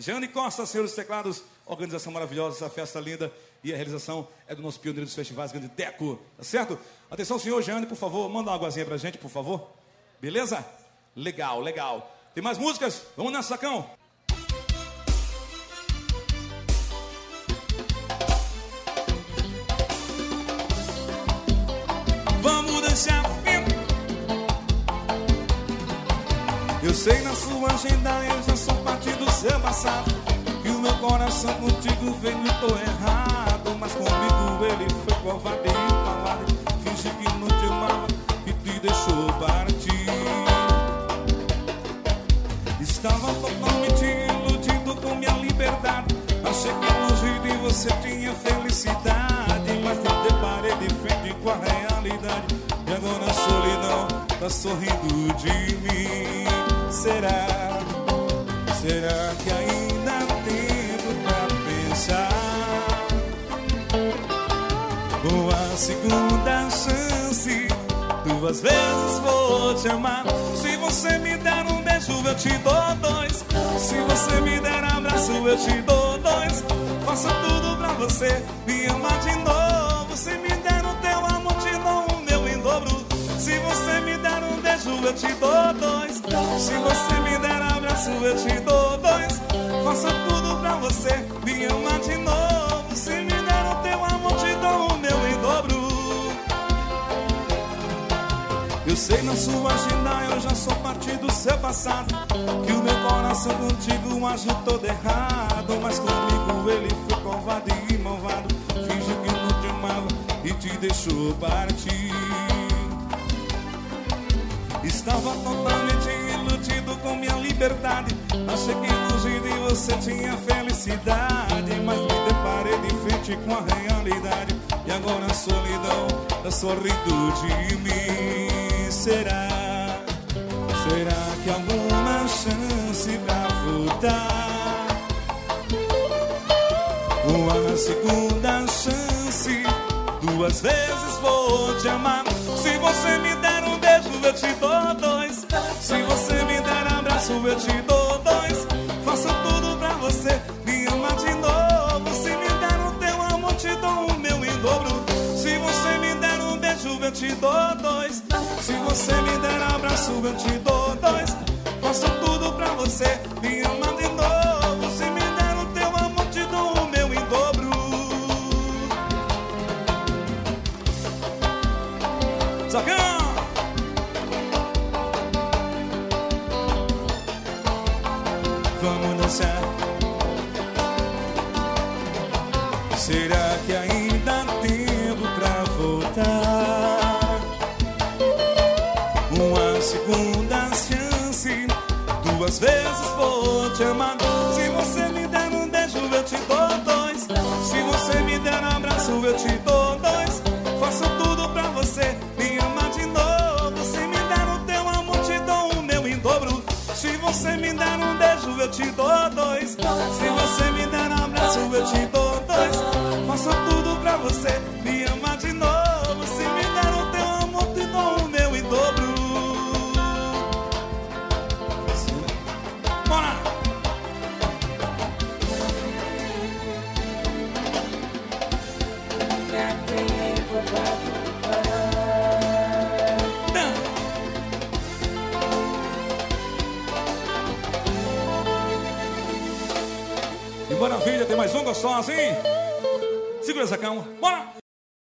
Jeane Costa, senhores teclados, organização maravilhosa, essa festa linda. E a realização é do nosso pioneiro dos festivais, grande Deco, tá certo? Atenção, senhor Jeane, por favor, manda uma aguazinha pra gente, por favor. Beleza? Legal, legal. Tem mais músicas? Vamos nessa, Sacão. Vamos dançar. Eu sei na sua agenda, eu já sou parte do seu passado. E o meu coração contigo veio, tô errado. Mas comigo ele foi covarde e malvado. Fingi que não te amava e te deixou partir. Estava totalmente iludido com minha liberdade. Achei que longe de você tinha felicidade. Mas me deparei de frente com a realidade. E agora a solidão tá sorrindo de mim. Será que ainda há tempo pra pensar? Com a segunda chance, 2 vezes vou te amar. Se você me der um beijo, eu te dou 2. Se você me der abraço, eu te dou 2. Faço tudo pra você me amar de novo. Se me der o teu amor, te dou o meu em dobro. Se você me der um beijo, eu te dou 2. Se você me der abraço, eu te dou 2. Faço tudo pra você me amar de novo. Se me der o teu amor, te dou o meu em dobro. Eu sei na sua agenda, eu já sou parte do seu passado. Que o meu coração contigo agiu todo errado. Mas comigo ele foi covarde e malvado. Fingiu que não te amava e te deixou partir. Estava totalmente iludido com minha liberdade. Achei que longe de você tinha felicidade. Mas me deparei de frente com a realidade. E agora a solidão tá sorrindo de mim. Será que há alguma chance pra voltar? Uma segunda chance, 2 vezes vou te amar. Se você me der um beijo, eu te dou 2. Se você me der abraço, eu te dou 2. Faço tudo pra você me amar de novo. Se me der o teu amor, te dou o meu em dobro. Se você me der um beijo, eu te dou 2. Se você me der abraço, eu te dou 2. Faço tudo pra você me amar de novo. Se me der o teu amor, te dou o meu em dobro. Sacão! Vamos dançar. Será que ainda há tempo pra voltar? Uma segunda chance, 2 vezes vou te amar. Se você me der um beijo, eu te dou 2. Se você me der abraço, eu te dou 2. Faço tudo pra você me amar de novo. Se me der o teu amor, te dou o meu em dobro. Se você me der um beijo, eu te dou 2. Se você me der abraço, eu te dou 2. Faço tudo pra você me amar de novo. Se me der o teu amor, te dou o meu em dobro. Bora! Que maravilha, tem mais um gostoso, hein? Segura essa calma, bora!